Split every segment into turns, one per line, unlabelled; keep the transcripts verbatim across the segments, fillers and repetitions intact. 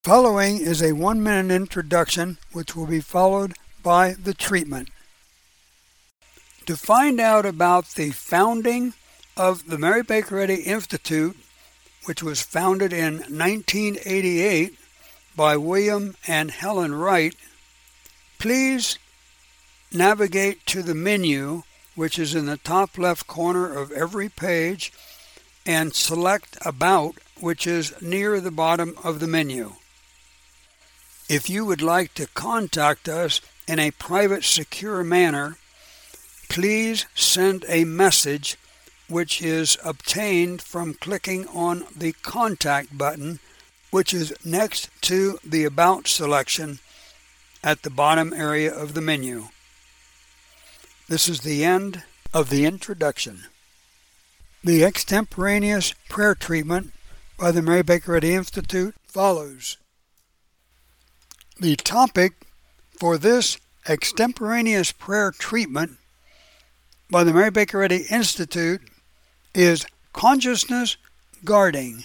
Following is a one-minute introduction which will be followed by the treatment. To find out about the founding of the Mary Baker Eddy Institute, which was founded in nineteen eighty-eight by William and Helen Wright, please navigate to the menu, which is in the top left corner of every page, and select About, which is near the bottom of the menu. If you would like to contact us in a private, secure manner, please send a message which is obtained from clicking on the Contact button, which is next to the About selection at the bottom area of the menu. This is the end of the introduction. The extemporaneous prayer treatment by the Mary Baker Eddy Institute follows. The topic for this extemporaneous prayer treatment by the Mary Baker Eddy Institute is consciousness guarding.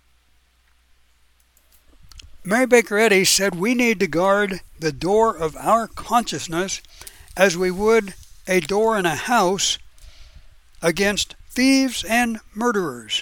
Mary Baker Eddy said we need to guard the door of our consciousness as we would a door in a house against thieves and murderers.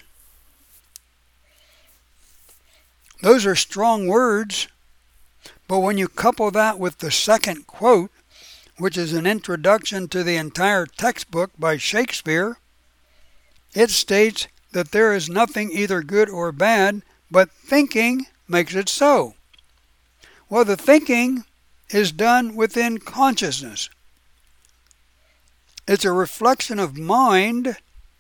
Those are strong words. But when you couple that with the second quote, which is an introduction to the entire textbook by Shakespeare, it states that there is nothing either good or bad, but thinking makes it so. Well, the thinking is done within consciousness. It's a reflection of mind,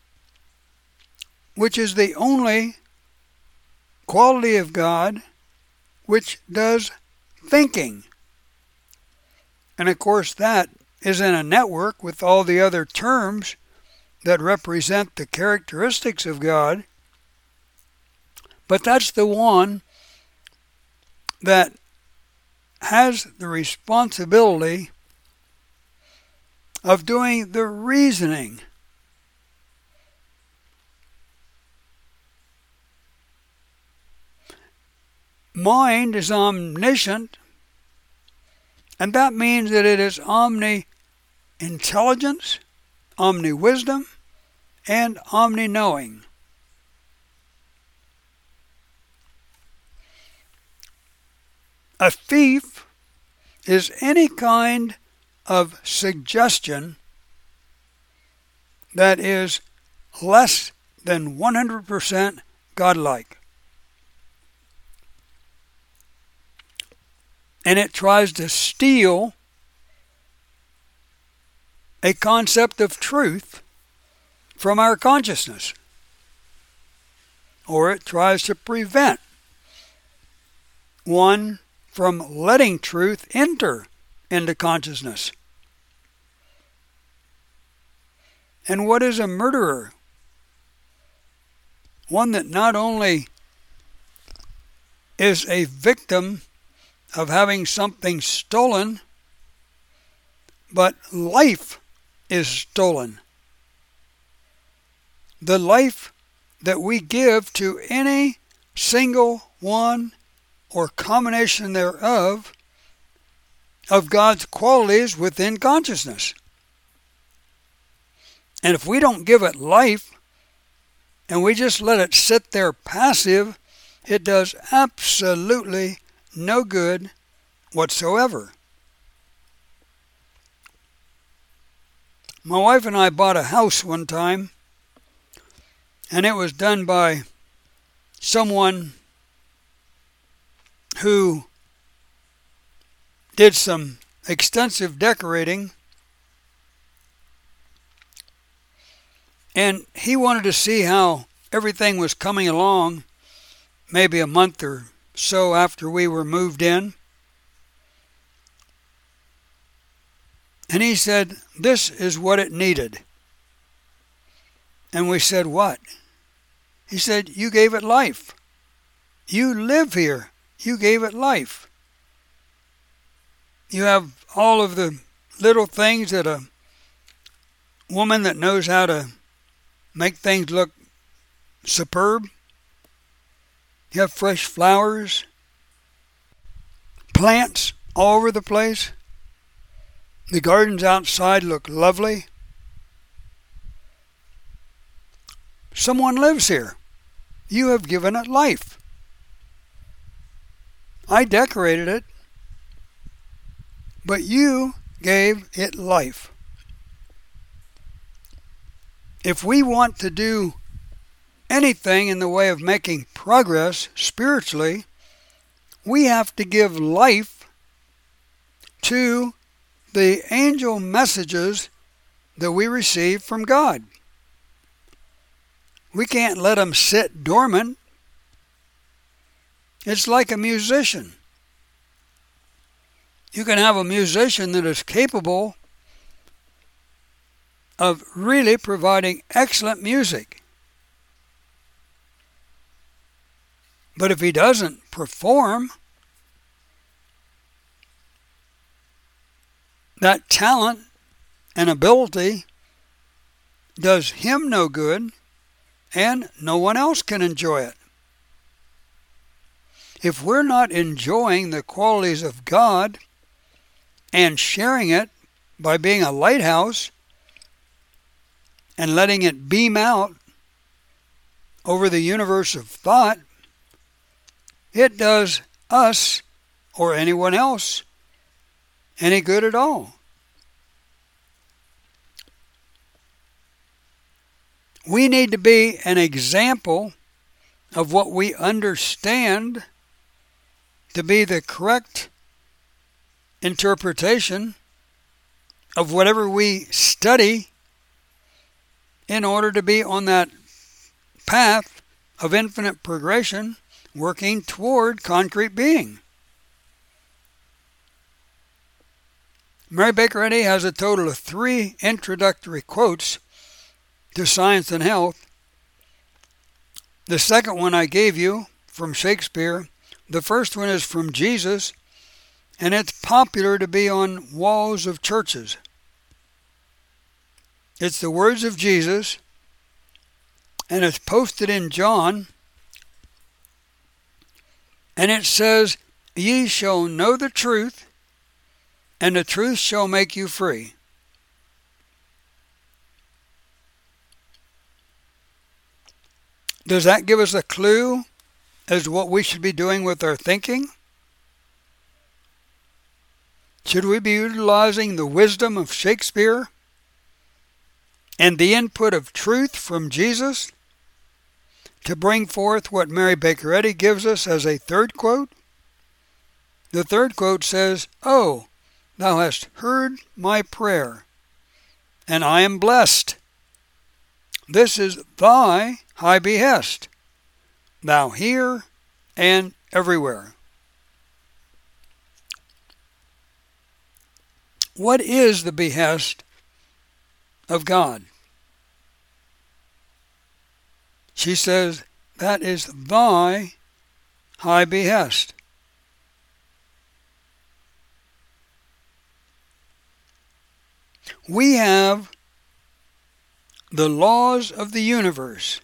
which is the only quality of God which does thinking. And of course that is in a network with all the other terms that represent the characteristics of God. But that's the one that has the responsibility of doing the reasoning. Mind is omniscient, and that means that it is omni-intelligence, omni-wisdom, and omni-knowing. A thief is any kind of suggestion that is less than one hundred percent godlike. And it tries to steal a concept of truth from our consciousness. Or it tries to prevent one from letting truth enter into consciousness. And what is a murderer? One that not only is a victim of having something stolen, but life is stolen. The life that we give to any single one or combination thereof of God's qualities within consciousness. And if we don't give it life and we just let it sit there passive, it does absolutely no good whatsoever. My wife and I bought a house one time, and it was done by someone who did some extensive decorating, and he wanted to see how everything was coming along maybe a month or so after we were moved in. And he said, this is what it needed. And we said, what? He said, you gave it life. You live here. You gave it life. You have all of the little things that a woman that knows how to make things look superb. You have fresh flowers. plants all over the place. The gardens outside look lovely. Someone lives here. You have given it life. I decorated it, but you gave it life. If we want to do anything in the way of making progress spiritually, we have to give life to the angel messages that we receive from God. We can't let them sit dormant. It's like a musician. You can have a musician that is capable of really providing excellent music. But if he doesn't perform, that talent and ability does him no good, and no one else can enjoy it. If we're not enjoying the qualities of God and sharing it by being a lighthouse and letting it beam out over the universe of thought, it does us or anyone else any good at all. We need to be an example of what we understand to be the correct interpretation of whatever we study in order to be on that path of infinite progression, working toward concrete being. Mary Baker Eddy has a total of three introductory quotes to Science and Health. The second one I gave you from Shakespeare. The first one is from Jesus, and it's popular to be on walls of churches. It's the words of Jesus, and it's posted in John, and it says, "Ye shall know the truth, and the truth shall make you free." Does that give us a clue as to what we should be doing with our thinking? Should we be utilizing the wisdom of Shakespeare and the input of truth from Jesus to bring forth what Mary Baker Eddy gives us as a third quote? The third quote says, "Oh, thou hast heard my prayer, and I am blessed. This is thy high behest, thou here and everywhere." What is the behest of God? She says, that is thy high behest. We have the laws of the universe,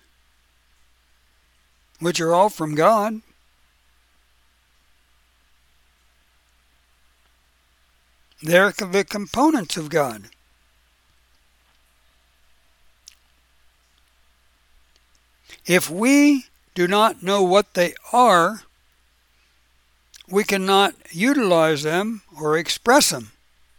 which are all from God. They're the components of God. If we do not know what they are, we cannot utilize them or express them.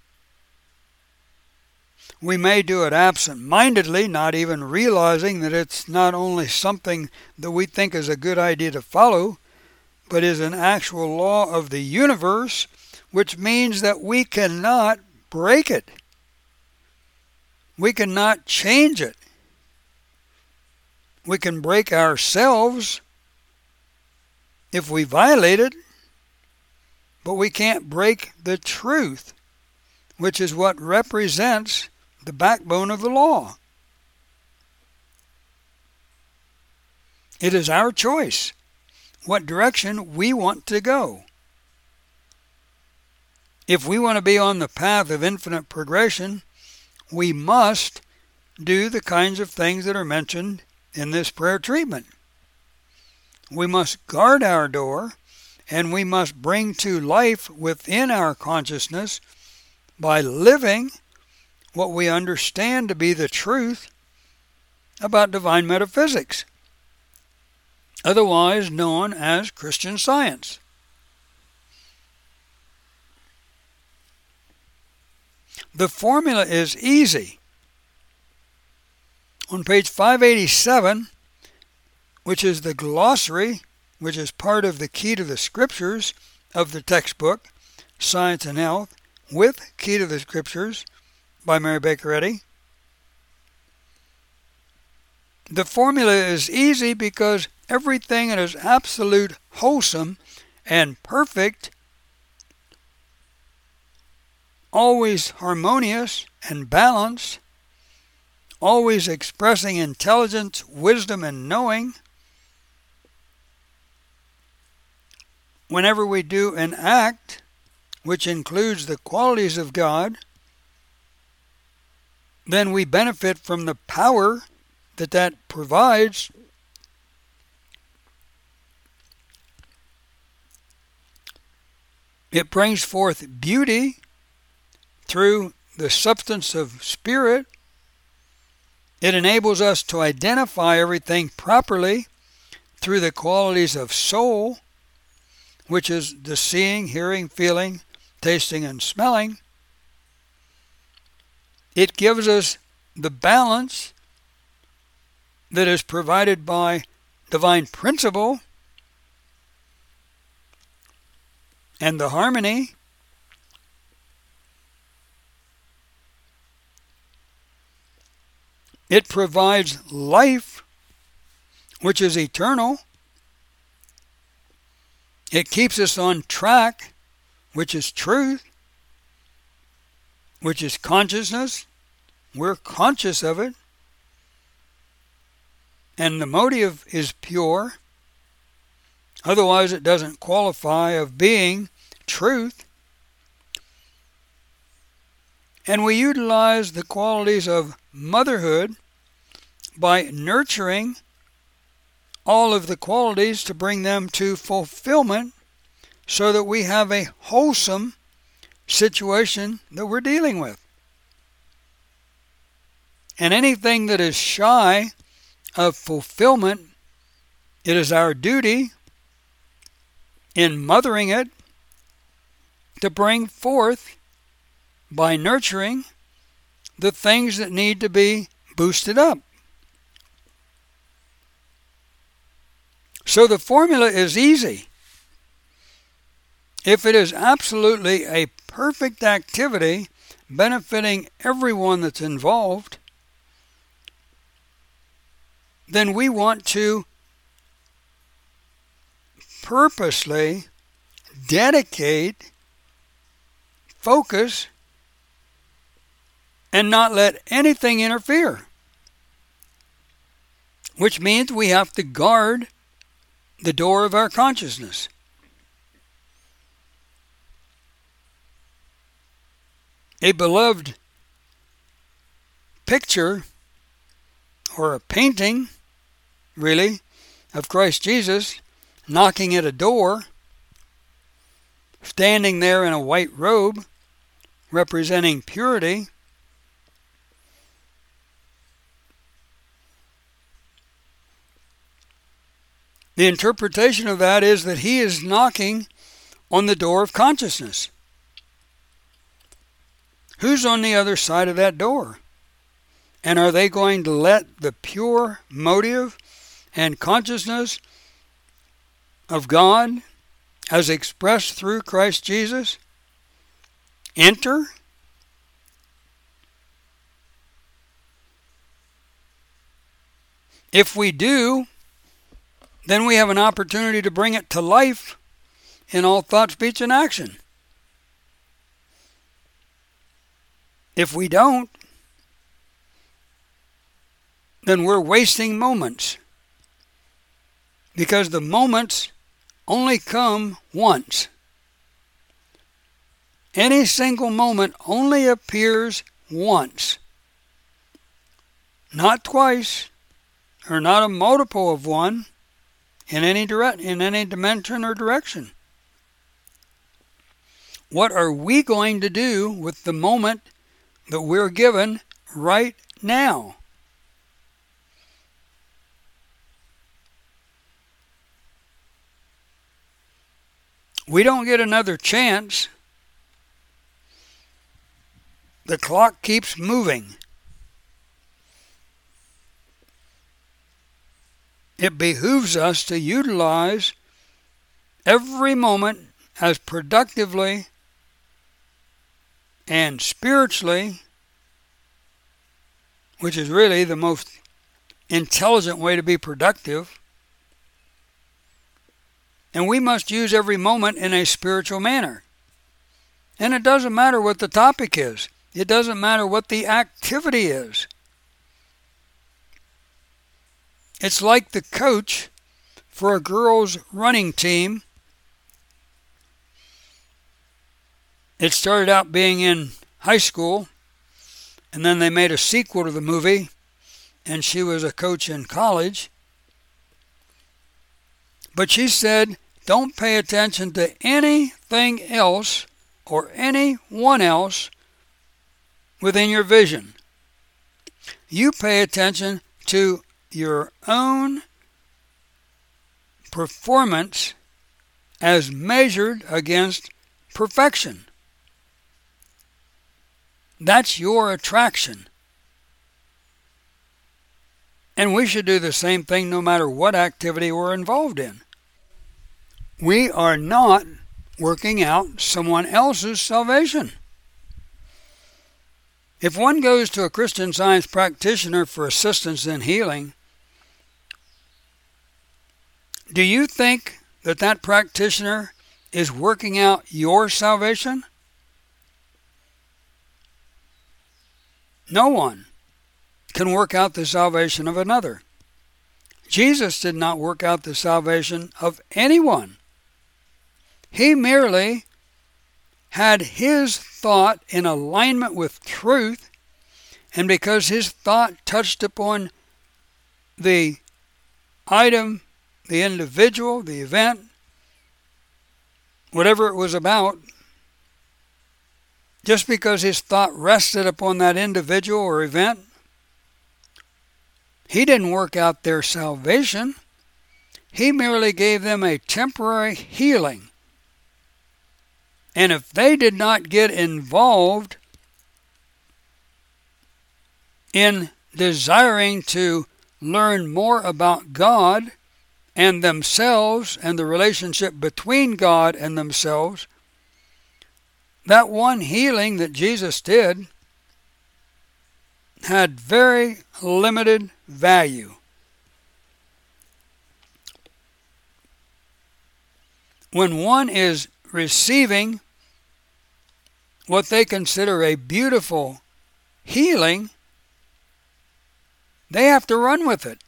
We may do it absent-mindedly, not even realizing that it's not only something that we think is a good idea to follow, but is an actual law of the universe, which means that we cannot break it. We cannot change it. We can break ourselves if we violate it, but we can't break the truth, which is what represents the backbone of the law. It is our choice what direction we want to go. If we want to be on the path of infinite progression, we must do the kinds of things that are mentioned in this prayer treatment. We must guard our door and we must bring to life within our consciousness by living what we understand to be the truth about divine metaphysics, otherwise known as Christian Science. The formula is easy. On page five eighty-seven, which is the glossary, which is part of the Key to the Scriptures of the textbook, Science and Health, with Key to the Scriptures by Mary Baker Eddy. The formula is easy because everything that is absolute, wholesome, and perfect, always harmonious and balanced, always expressing intelligence, wisdom, and knowing, whenever we do an act which includes the qualities of God, then we benefit from the power that that provides. It brings forth beauty through the substance of spirit. It enables us to identify everything properly through the qualities of soul, which is the seeing, hearing, feeling, tasting, and smelling. It gives us the balance that is provided by divine principle and the harmony. It provides life, which is eternal. It keeps us on track, which is truth, which is consciousness. We're conscious of it. And the motive is pure. Otherwise, it doesn't qualify of being truth. And we utilize the qualities of motherhood by nurturing all of the qualities to bring them to fulfillment so that we have a wholesome situation that we're dealing with. And anything that is shy of fulfillment, it is our duty in mothering it to bring forth by nurturing the things that need to be boosted up. So the formula is easy. If it is absolutely a perfect activity benefiting everyone that's involved, then we want to purposely dedicate, focus, and not let anything interfere. Which means we have to guard the door of our consciousness. A beloved picture or a painting, really, of Christ Jesus knocking at a door, standing there in a white robe representing purity. The interpretation of that is that he is knocking on the door of consciousness. Who's on the other side of that door? And are they going to let the pure motive and consciousness of God, as expressed through Christ Jesus, enter? If we do, then we have an opportunity to bring it to life in all thought, speech, and action. If we don't, then we're wasting moments, because the moments only come once. Any single moment only appears once, not twice, or not a multiple of one in any direct, in any dimension or direction. What are we going to do with the moment that we're given right now? We don't get another chance. The clock keeps moving. It behooves us to utilize every moment as productively and spiritually, which is really the most intelligent way to be productive. And we must use every moment in a spiritual manner. And it doesn't matter what the topic is. It doesn't matter what the activity is. It's like the coach for a girls' running team. It started out being in high school, and then they made a sequel to the movie, and she was a coach in college. But she said, don't pay attention to anything else or anyone else within your vision. You pay attention to your own performance as measured against perfection. That's your attraction. And we should do the same thing no matter what activity we're involved in. We are not working out someone else's salvation. If one goes to a Christian Science practitioner for assistance in healing, do you think that that practitioner is working out your salvation? No one can work out the salvation of another. Jesus did not work out the salvation of anyone. He merely had his thought in alignment with truth, and because his thought touched upon the item, the individual, the event, whatever it was about, just because his thought rested upon that individual or event, he didn't work out their salvation. He merely gave them a temporary healing. And if they did not get involved in desiring to learn more about God and themselves and the relationship between God and themselves, that one healing that Jesus did had very limited value. When one is receiving what they consider a beautiful healing, they have to run with it.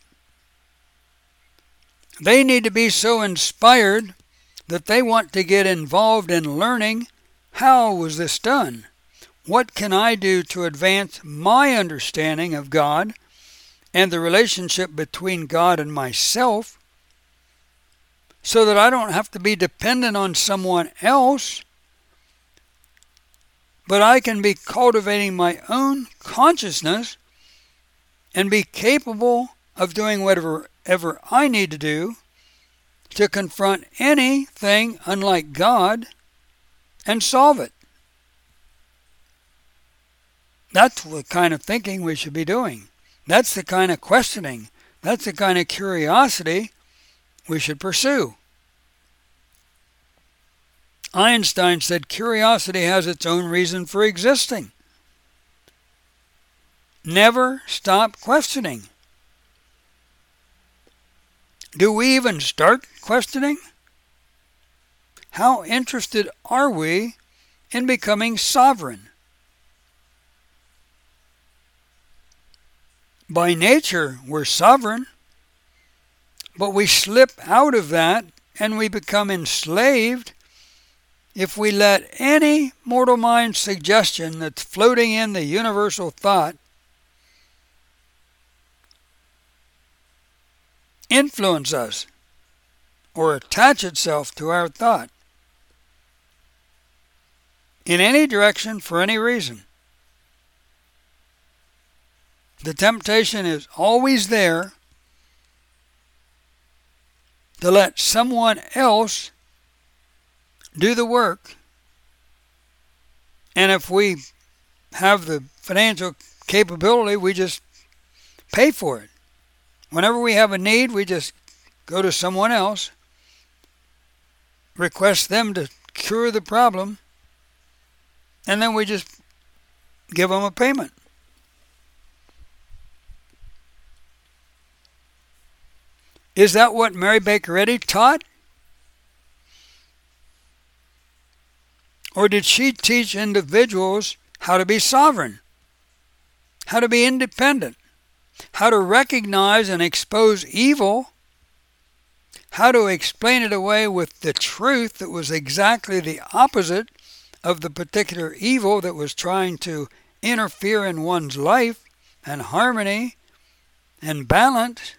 They need to be so inspired that they want to get involved in learning, how was this done? What can I do to advance my understanding of God and the relationship between God and myself, so that I don't have to be dependent on someone else, but I can be cultivating my own consciousness and be capable of doing whatever ever I need to do to confront anything unlike God and solve it. That's the kind of thinking we should be doing. That's the kind of questioning. That's the kind of curiosity we should pursue. Einstein said curiosity has its own reason for existing. Never stop questioning. Do we even start questioning? How interested are we in becoming sovereign? By nature, we're sovereign, but we slip out of that and we become enslaved if we let any mortal mind suggestion that's floating in the universal thought influence us or attach itself to our thought. in any direction for any reason. The temptation is always there to let someone else do the work. And if we have the financial capability, we just pay for it. Whenever we have a need, we just go to someone else, request them to cure the problem, and then we just give them a payment. Is that what Mary Baker Eddy taught? Or did she teach individuals how to be sovereign, how to be independent, how to recognize and expose evil, how to explain it away with the truth that was exactly the opposite of the particular evil that was trying to interfere in one's life and harmony and balance?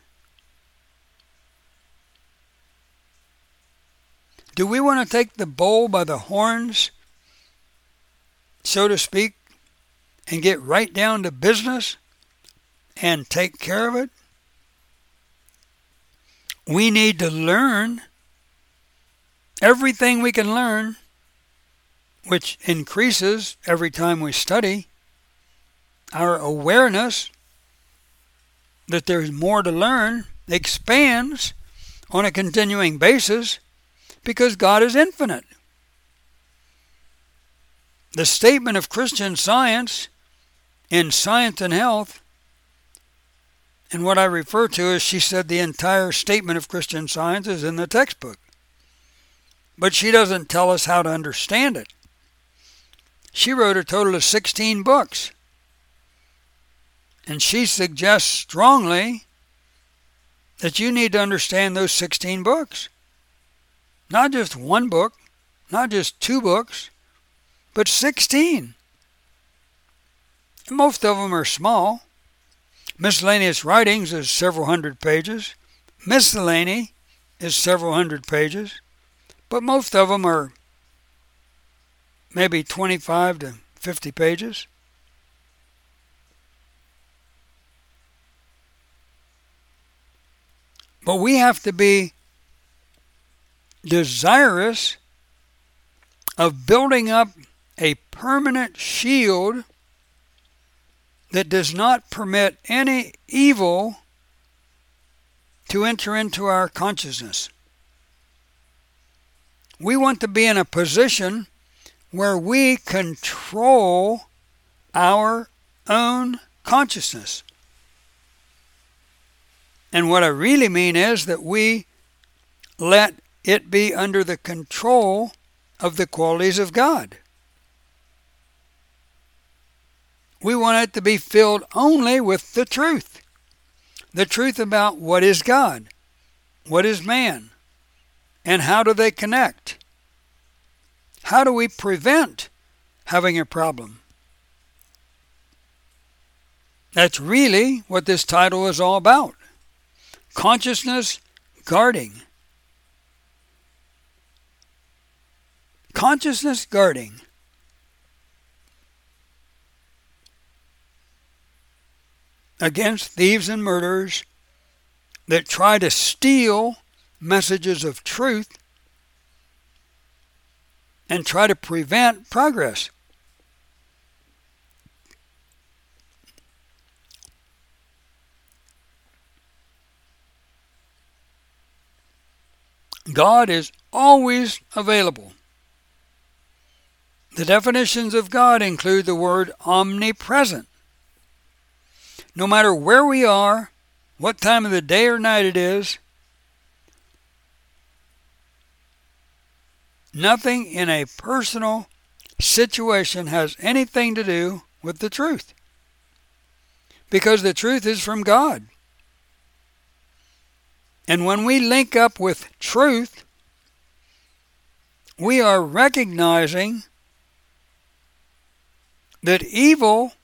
Do we want to take the bull by the horns, so to speak, and get right down to business and take care of it? We need to learn everything we can learn, which increases every time we study. Our awareness that there's more to learn expands on a continuing basis because God is infinite. The statement of Christian Science in Science and Health, and what I refer to as, she said the entire statement of Christian Science is in the textbook. But she doesn't tell us how to understand it. She wrote a total of sixteen books. And she suggests strongly that you need to understand those sixteen books. Not just one book, not just two books, but sixteen. And most of them are small. Miscellaneous Writings is several hundred pages. Miscellany is several hundred pages. But most of them are maybe twenty-five to fifty pages. But we have to be desirous of building up a permanent shield that does not permit any evil to enter into our consciousness. We want to be in a position where we control our own consciousness. And what I really mean is that we let it be under the control of the qualities of God. We want it to be filled only with the truth. The truth about what is God, what is man, and how do they connect. How do we prevent having a problem? That's really what this title is all about. Consciousness guarding. Consciousness guarding. Against thieves and murderers that try to steal messages of truth and try to prevent progress. God is always available. The definitions of God include the word omnipresent. No matter where we are, what time of the day or night it is, nothing in a personal situation has anything to do with the truth. Because the truth is from God. And when we link up with truth, we are recognizing that evil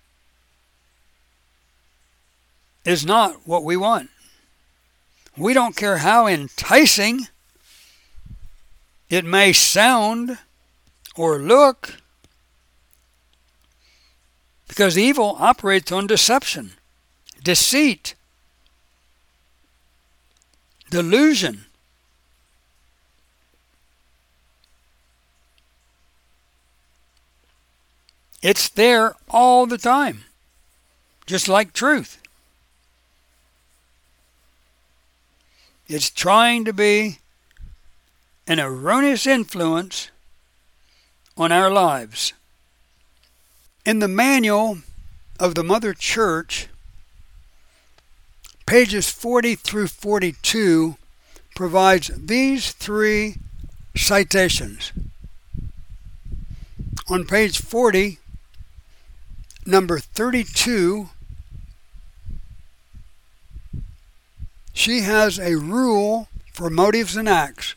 is not what we want. We don't care how enticing it may sound or look Because evil operates on deception, deceit, delusion. It's there all the time, just like truth. It's trying to be an erroneous influence on our lives. In the manual of the Mother Church, pages forty through forty-two provides these three citations. On page forty, number thirty-two, she has a rule for motives and acts.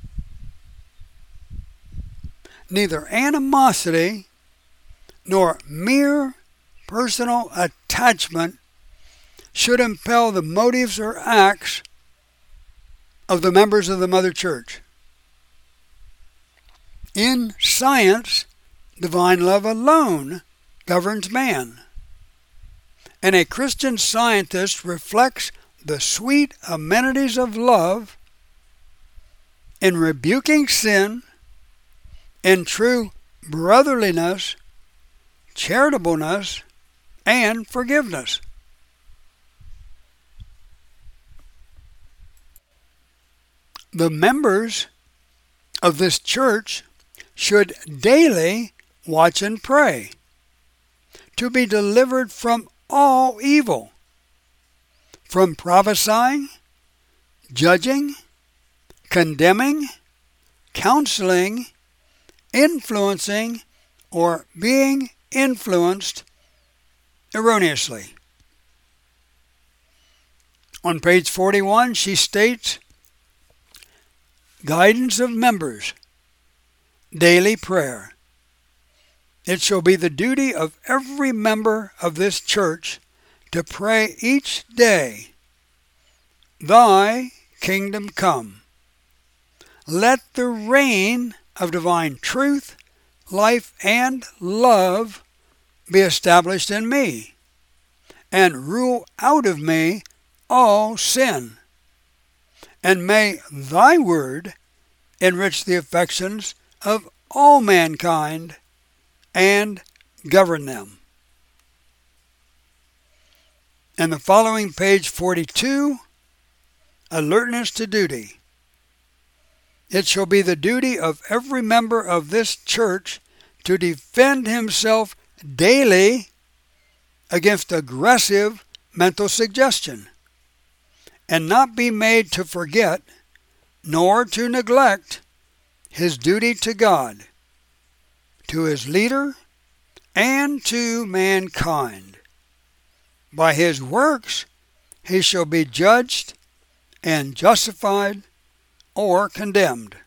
Neither animosity nor mere personal attachment should impel the motives or acts of the members of the Mother Church. In science, divine love alone governs man, and a Christian scientist reflects the sweet amenities of love in rebuking sin, in true brotherliness, charitableness, and forgiveness. The members of this church should daily watch and pray to be delivered from all evil, from prophesying, judging, condemning, counseling, influencing, or being influenced erroneously. On page forty-one, she states, guidance of members, daily prayer. It shall be the duty of every member of this church to pray each day, Thy kingdom come. Let the reign of divine truth, life, and love be established in me, and rule out of me all sin. And may thy word enrich the affections of all mankind and govern them. And the following page forty-two, alertness to duty. It shall be the duty of every member of this church to defend himself daily against aggressive mental suggestion, and not be made to forget nor to neglect his duty to God, to his leader, and to mankind. By his works he shall be judged and justified or condemned.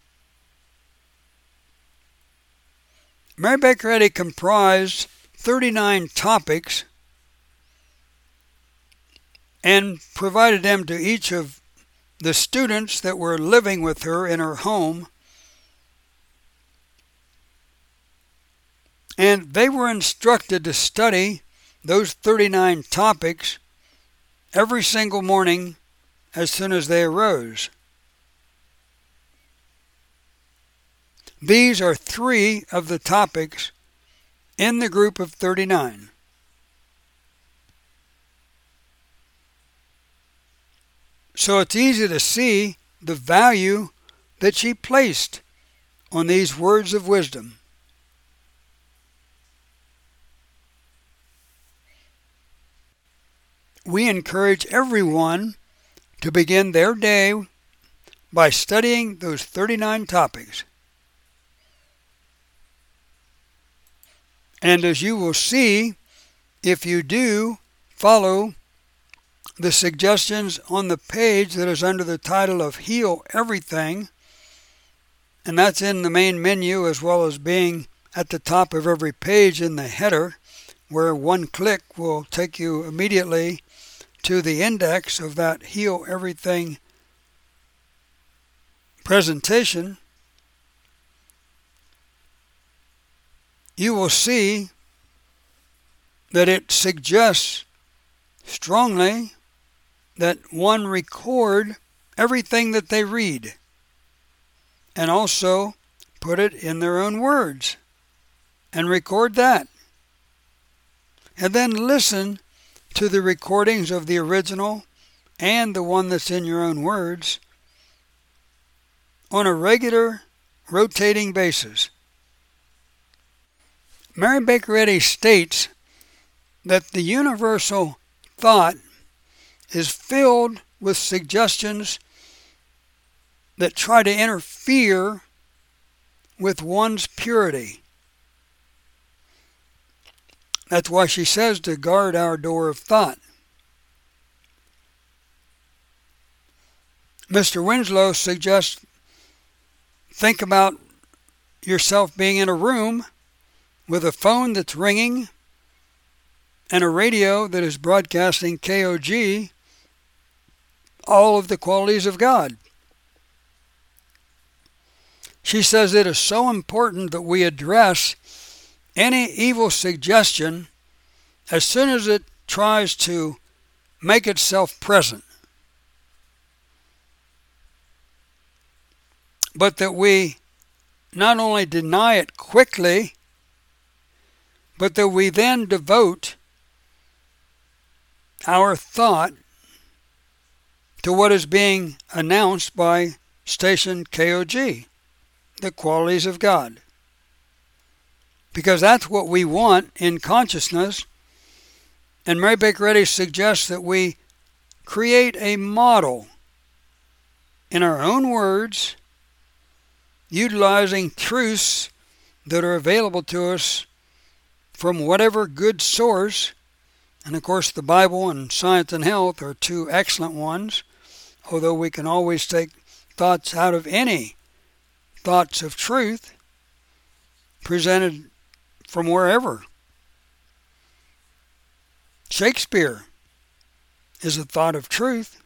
Mary Baker Eddy comprised thirty-nine topics and provided them to each of the students that were living with her in her home. And they were instructed to study those thirty-nine topics every single morning as soon as they arose. These are three of the topics in the group of thirty-nine. So it's easy to see the value that she placed on these words of wisdom. We encourage everyone to begin their day by studying those thirty-nine topics. And as you will see, if you do follow the suggestions on the page that is under the title of Heal Everything, and that's in the main menu as well as being at the top of every page in the header, where one click will take you immediately to the index of that Heal Everything presentation, you will see that it suggests strongly that one record everything that they read and also put it in their own words and record that. And then listen to the recordings of the original and the one that's in your own words on a regular rotating basis. Mary Baker Eddy states that the universal thought is filled with suggestions that try to interfere with one's purity. That's why she says to guard our door of thought. Mister Winslow suggests think about yourself being in a room with a phone that's ringing and a radio that is broadcasting K O G, all of the qualities of God. She says it is so important that we address any evil suggestion as soon as it tries to make itself present. But that we not only deny it quickly, but that we then devote our thought to what is being announced by station K O G, the qualities of God. Because that's what we want in consciousness. And Mary Baker Eddy suggests that we create a model in our own words, utilizing truths that are available to us from whatever good source. And of course the Bible and Science and Health are two excellent ones, although we can always take thoughts out of any thoughts of truth presented from wherever. Shakespeare is a thought of truth.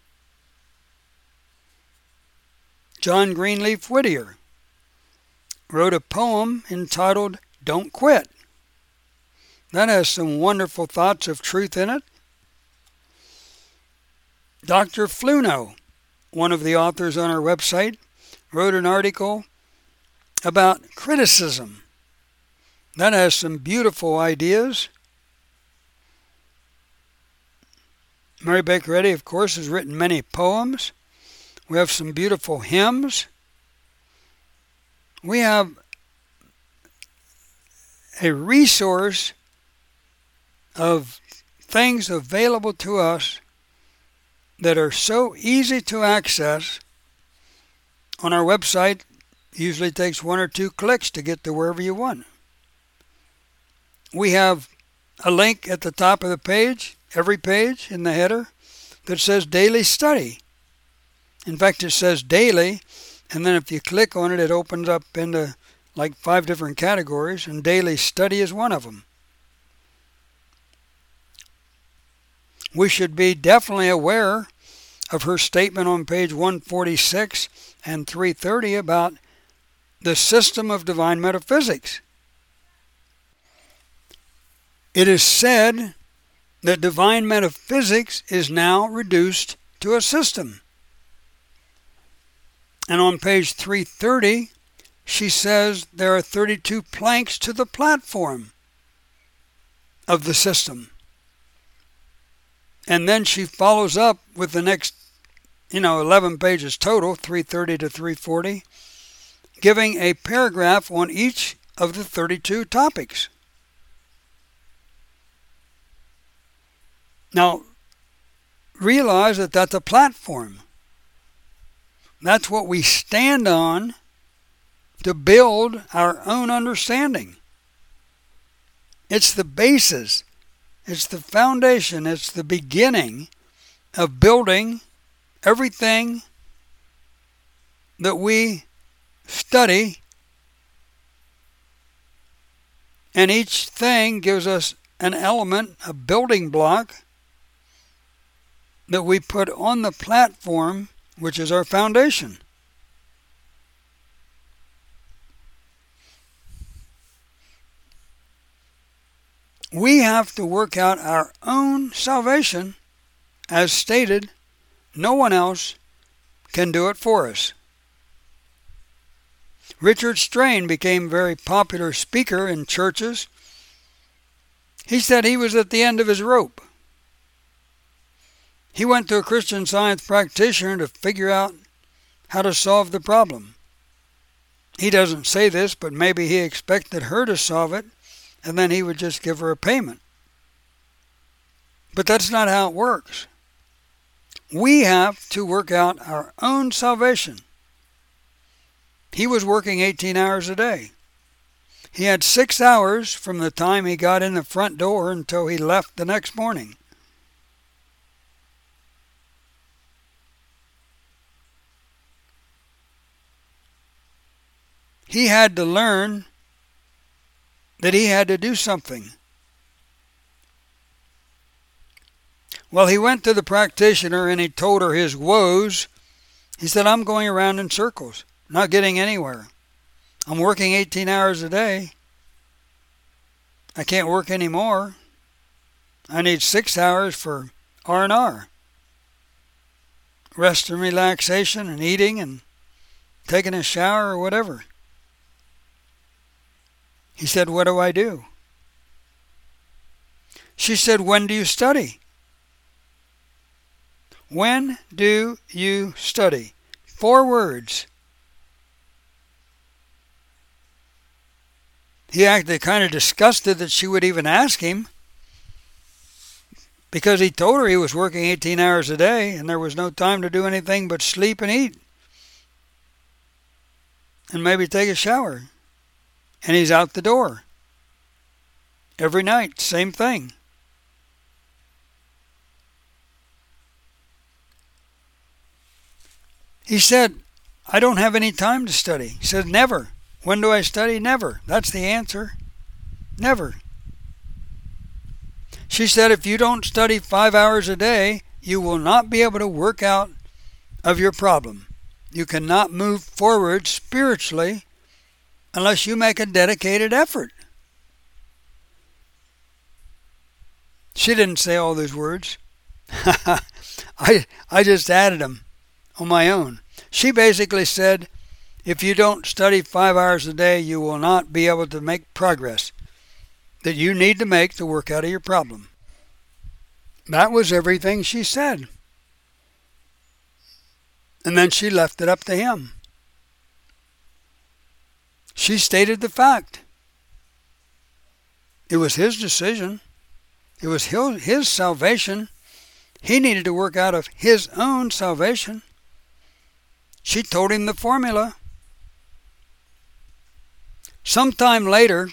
John Greenleaf Whittier wrote a poem entitled Don't Quit. That has some wonderful thoughts of truth in it. Doctor Fluno, one of the authors on our website, wrote an article about criticism. That has some beautiful ideas. Mary Baker Eddy, of course, has written many poems. We have some beautiful hymns. We have a resource of things available to us that are so easy to access on our website. Usually takes one or two clicks to get to wherever you want. We have a link at the top of the page, every page in the header, that says Daily Study. In fact, it says Daily, and then if you click on it, it opens up into like five different categories, and Daily Study is one of them. We should be definitely aware of her statement on page one forty-six and three thirty about the system of divine metaphysics. It is said that divine metaphysics is now reduced to a system. And on page three thirty, she says there are thirty-two planks to the platform of the system. And then she follows up with the next, you know, eleven pages total, three thirty to three forty, giving a paragraph on each of the thirty-two topics. Now, realize that that's a platform. That's what we stand on to build our own understanding. It's the basis, it's the foundation, it's the beginning of building everything that we study, and each thing gives us an element, a building block that we put on the platform, which is our foundation. We have to work out our own salvation. As stated, no one else can do it for us. Richard Strain became a very popular speaker in churches. He said he was at the end of his rope. He went to a Christian Science practitioner to figure out how to solve the problem. He doesn't say this, but maybe he expected her to solve it, and then he would just give her a payment. But that's not how it works. We have to work out our own salvation. He was working eighteen hours a day. He had six hours from the time he got in the front door until he left the next morning. He had to learn that he had to do something. Well, he went to the practitioner and he told her his woes. He said, I'm going around in circles, not getting anywhere. I'm working eighteen hours a day. I can't work anymore. I need six hours for R and R. Rest and relaxation and eating and taking a shower or whatever. He said, what do I do? She said, when do you study? When do you study? Four words. He acted kind of disgusted that she would even ask him, because he told her he was working eighteen hours a day and there was no time to do anything but sleep and eat and maybe take a shower. And he's out the door every night, same thing. He said, I don't have any time to study. He said, never. When do I study? Never. That's the answer. Never. She said, if you don't study five hours a day, you will not be able to work out of your problem. You cannot move forward spiritually unless you make a dedicated effort. She didn't say all those words. I, I just added them on my own. She basically said, if you don't study five hours a day, you will not be able to make progress that you need to make to work out of your problem. That was everything she said. And then she left it up to him. She stated the fact. It was his decision. It was his, his salvation. He needed to work out of his own salvation. She told him the formula. Sometime later,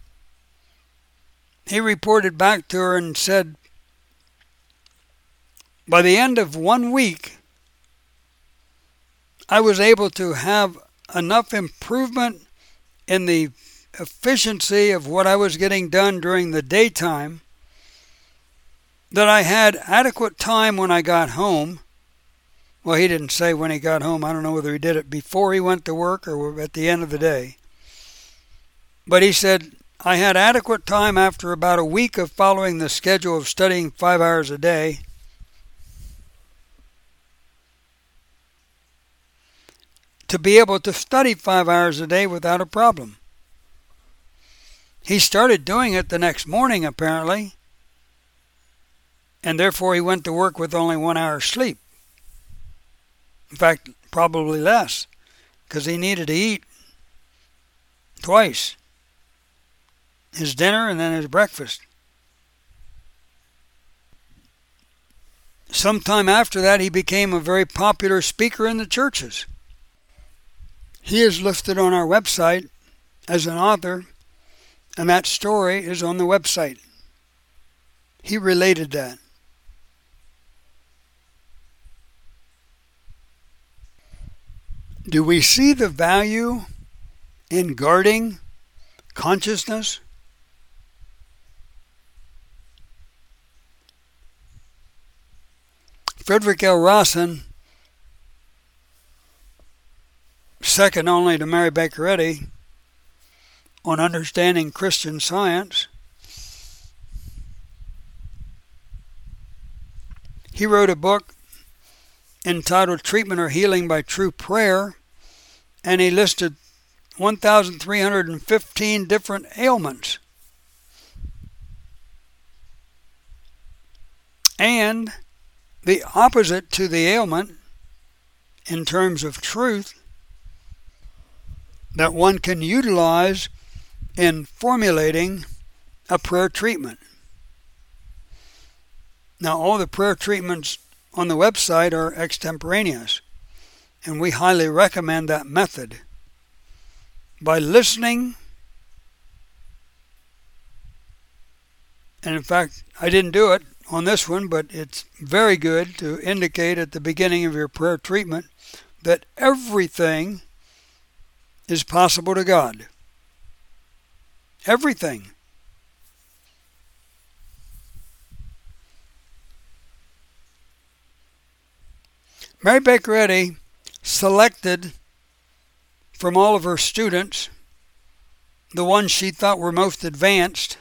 he reported back to her and said, by the end of one week, I was able to have enough improvement in the efficiency of what I was getting done during the daytime that I had adequate time when I got home. Well, he didn't say when he got home. I don't know whether he did it before he went to work or at the end of the day. But he said, I had adequate time after about a week of following the schedule of studying five hours a day to be able to study five hours a day without a problem. He started doing it the next morning, apparently, and therefore he went to work with only one hour sleep. In fact, probably less, because he needed to eat twice. His dinner and then his breakfast. Sometime after that, he became a very popular speaker in the churches. He is listed on our website as an author, and that story is on the website. He related that. Do we see the value in guarding consciousness? Frederick L. Rawson, second only to Mary Baker Eddy, on understanding Christian Science, He wrote a book entitled Treatment or Healing by True Prayer, and he listed one thousand three hundred fifteen different ailments. And the opposite to the ailment, in terms of truth, that one can utilize in formulating a prayer treatment. Now, all the prayer treatments on the website are extemporaneous, and we highly recommend that method. By listening, and in fact, I didn't do it on this one, but it's very good to indicate at the beginning of your prayer treatment that everything is possible to God. Everything. Mary Baker Eddy selected from all of her students the ones she thought were most advanced,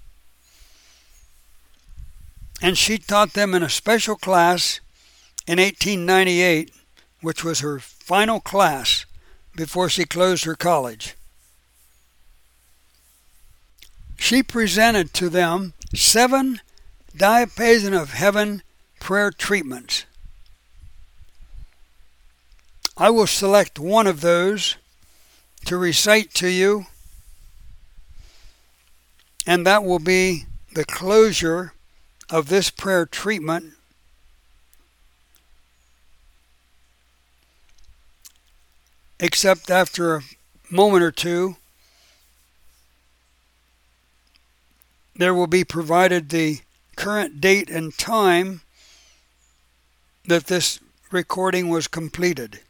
and she taught them in a special class in eighteen ninety-eight, which was her final class before she closed her college. She presented to them seven Diapason of Heaven prayer treatments. I will select one of those to recite to you, and that will be the closure of this prayer treatment. Except after a moment or two, there will be provided the current date and time that this recording was completed.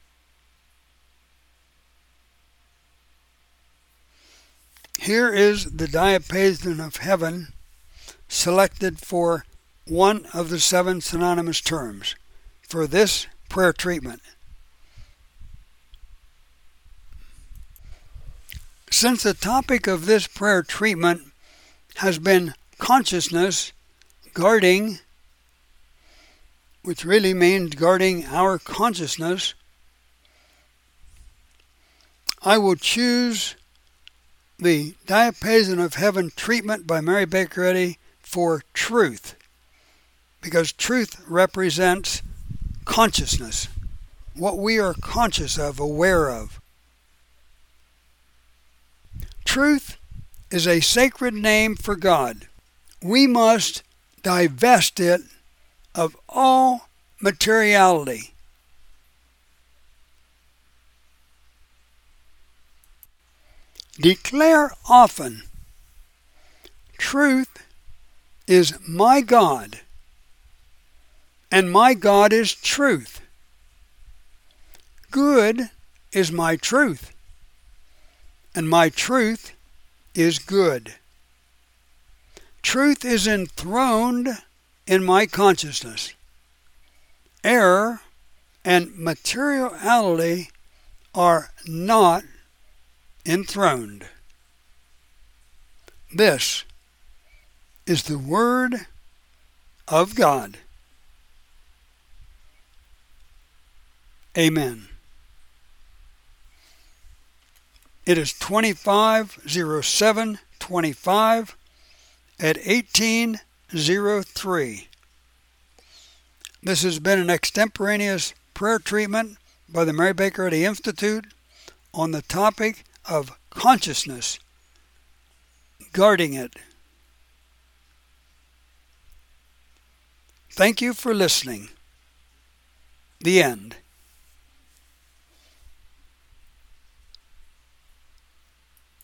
Here is the Diapason of Heaven selected for one of the seven synonymous terms for this prayer treatment. Since the topic of this prayer treatment has been consciousness guarding, which really means guarding our consciousness, I will choose the Diapason of Heaven treatment by Mary Baker Eddy for truth, because truth represents consciousness, what we are conscious of, aware of. Truth is a sacred name for God. We must divest it of all materiality. Declare often, truth is my God, and my God is truth. Good is my truth, and my truth is good. Truth is enthroned in my consciousness. Error and materiality are not enthroned. This is the Word of God. Amen. It is twenty-five oh seven twenty-five at eighteen oh three. This has been an extemporaneous prayer treatment by the Mary Baker Eddy Institute on the topic of consciousness, guarding it. Thank you for listening. The end.